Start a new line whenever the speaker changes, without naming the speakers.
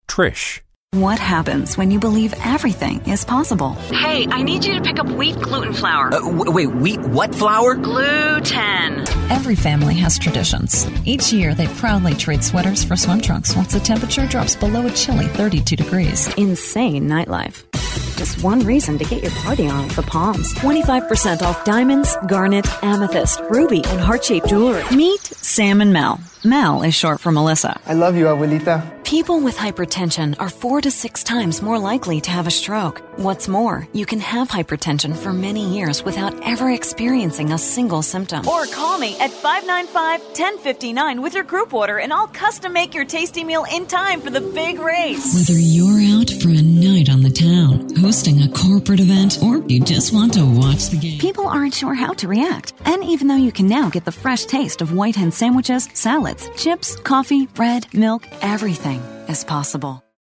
Trish.
What happens when you believe everything is possible?
Hey, I need you to pick up wheat gluten flour.
Wait, wheat what flour?
Gluten.
Every family has traditions. Each year, they proudly trade sweaters for swim trunks once the temperature drops below a chilly 32 degrees. Insane nightlife. Just one reason to get your party on at the Palms. 25% off diamonds, garnet, amethyst, ruby, and heart-shaped jewelry. Meet Sam and Mel. Mel is short for Melissa.
I love you, abuelita.
People with hypertension are 4 to 6 times more likely to have a stroke. What's more, you can have hypertension for many years without ever experiencing a single symptom.
Or call me at 595-1059 with your group order and I'll custom make your tasty meal in time for the big race.
Whether you're out for a night on the town, hosting a corporate event, or you just want to watch the game,
people aren't sure how to react. And even though you can now get the fresh taste of White Hen sandwiches, salads, chips, coffee, bread, milk, everything is possible.